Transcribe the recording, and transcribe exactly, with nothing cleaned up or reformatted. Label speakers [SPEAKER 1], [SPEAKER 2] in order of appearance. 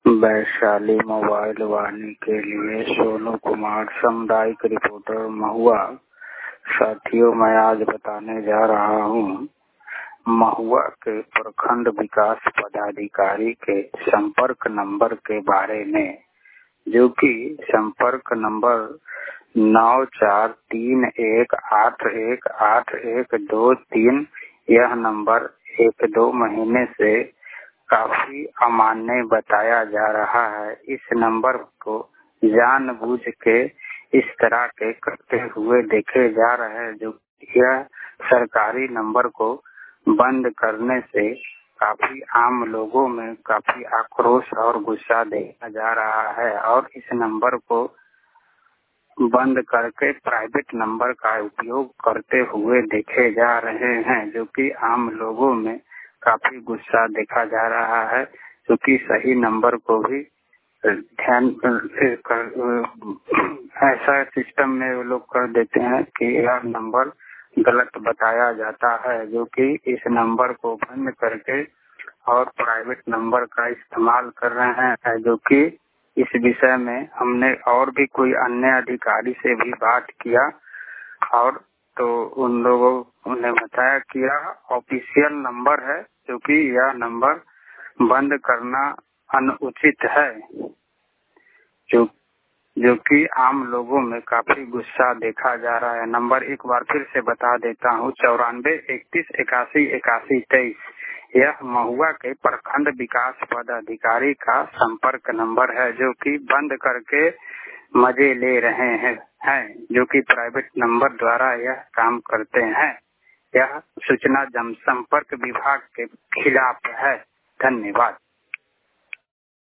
[SPEAKER 1] Vaishali mobile वाणी के लिए सोनू कुमार, सामुदायिक रिपोर्टर, महुआ। साथियों, मैं आज बताने जा रहा हूँ महुआ के प्रखंड विकास पदाधिकारी के संपर्क नंबर के बारे में, जो कि संपर्क नंबर नौ चार तीन एक आठ एक आठ एक दो तीन। यह नंबर एक दो महीने से काफी अमान्य बताया जा रहा है। इस नंबर को जानबूझ के इस तरह के करते हुए देखे जा रहे हैं, जो यह सरकारी नंबर को बंद करने से काफी आम लोगों में काफी आक्रोश और गुस्सा देखा जा रहा है और इस नंबर को बंद करके प्राइवेट नंबर का उपयोग करते हुए देखे जा रहे हैं, जो कि आम लोगों में काफी गुस्सा देखा जा रहा है, क्योंकि सही नंबर को भी ध्यान ऐसा सिस्टम में वो लोग कर देते हैं कि यह नंबर गलत बताया जाता है, जो कि इस नंबर को बंद करके और प्राइवेट नंबर का इस्तेमाल कर रहे हैं, जो कि इस विषय में हमने और भी कोई अन्य अधिकारी से भी बात किया और तो उन लोगों ने बताया कि यह ऑफिशियल नंबर है, क्योंकि यह नंबर बंद करना अनुचित है, जो जो कि आम लोगों में काफी गुस्सा देखा जा रहा है। नंबर एक बार फिर से बता देता हूँ, चौरानवे इकतीस इक्यासी इक्यासी तेईस। यह महुआ के प्रखंड विकास पदाधिकारी का संपर्क नंबर है, जो कि बंद करके मजे ले रहे हैं, हैं जो कि प्राइवेट नंबर द्वारा यह काम करते हैं। यह सूचना जनसंपर्क विभाग के खिलाफ है। धन्यवाद।